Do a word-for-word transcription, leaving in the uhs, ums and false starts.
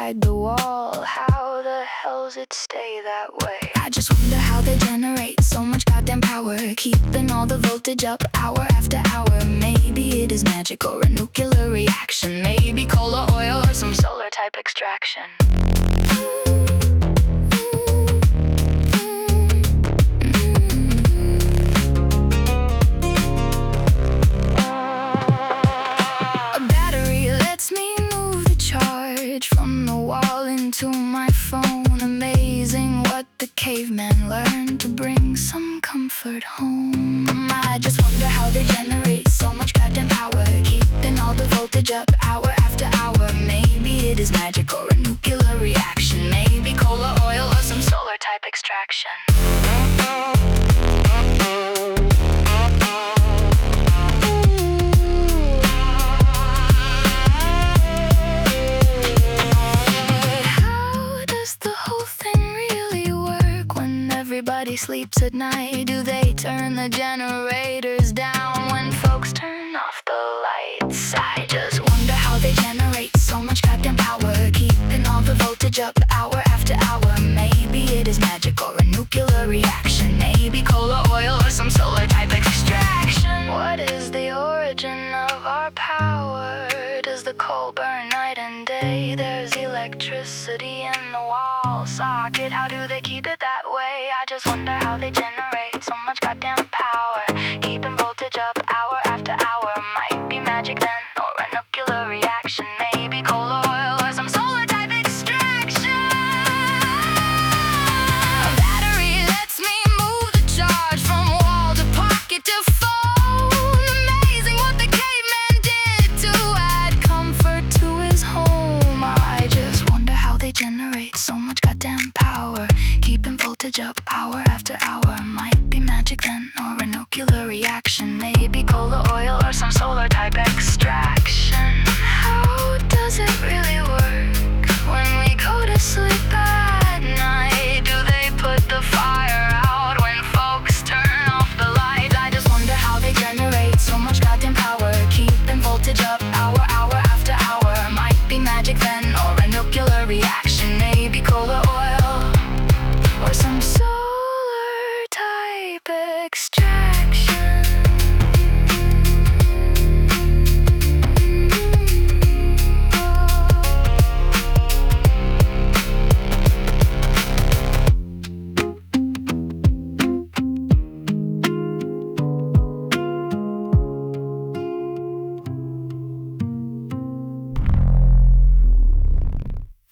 inside the wall. How the hell's it stay that way? I just wonder how they generate so much goddamn power, keeping all the voltage up hour after hour. Maybe it is magic or a nuclear reaction. Maybe coal or oil or some solar type extraction. From the wall into my phone. Amazing what the caveman learned to bring some comfort home. I just wonder how they generate so much goddamn power, keeping all the voltage up hour after hour. Maybe it is magic or a nuclear reaction. Maybe coal or oil or some solar type extraction. Everybody sleeps at night. Do they turn the generators down when folks turn off the lights? I just wonder how they generate so much goddamn power, keeping all the voltage up hour after hour. Maybe it is magic or a nuclear reaction. Maybe coal or oil or some solar type extraction. What is the origin of our power? Does the coal burn night and day? There's electricity in the wall socket. How do they keep it that way? I just wonder how they generate so much goddamn power, keeping voltage up hour after hour. Might be magic then, or a nuclear reaction. Maybe coal or oil or some solar type extraction. A battery lets me move the charge from wall to pocket to phone. Amazing what the caveman did to add comfort to his home. I just wonder how they generate so much goddamn power, keeping voltage up hour after hour.